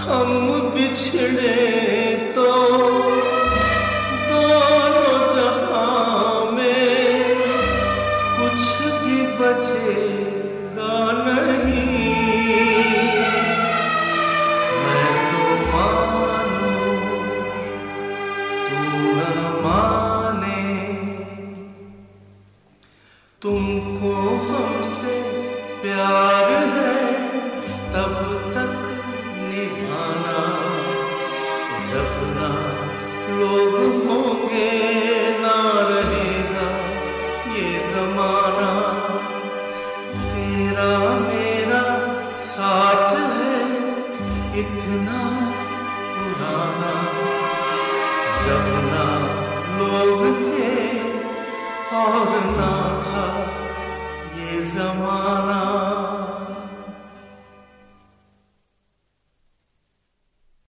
हम बिछड़े तो दोनों जहां में कुछ भी बचेगा नहीं। मैं तो मानूं तू न माने, तुमको हमसे प्यार है तब तक निभाना, जब ना लोग होंगे ना रहेगा ये जमाना। तेरा मेरा साथ है इतना पुराना, जब ना लोग थे और ना था ये जमाना।